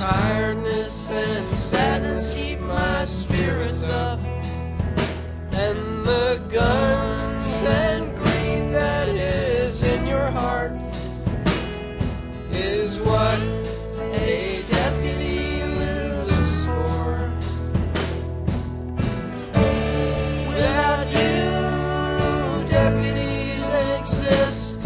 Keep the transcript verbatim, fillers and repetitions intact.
tiredness and sadness keep my spirits up. And the guns and greed that is in your heart is what a deputy lives for. Without you, deputies exist